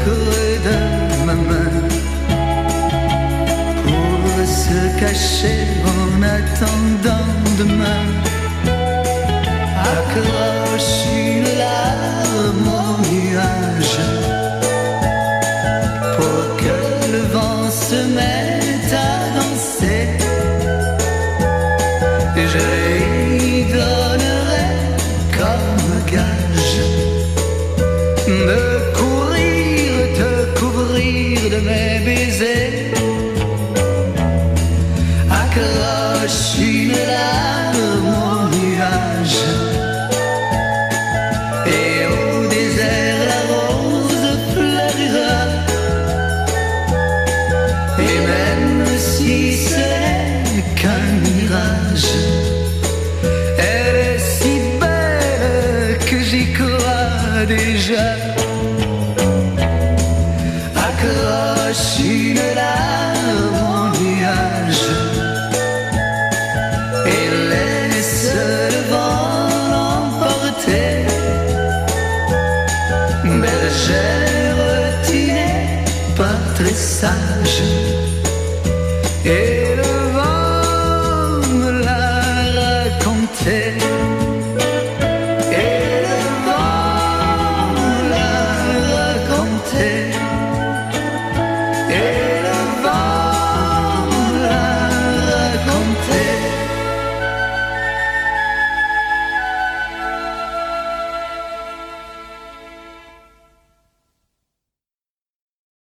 creux de ma main pour se cacher en attendant demain. Accroche une larme au nuage pour que le vent se mette à danser. Et je lui donnerai comme gage de courir, te couvrir de mes baisers. Accroche une larme au nuage et au désert la rose fleurira. Et même si ce n'est qu'un mirage, elle est si belle que j'y crois déjà. Accroche une larme au nuage et laisse le vent l'emporter. Bergère, tu n'es pas très sage et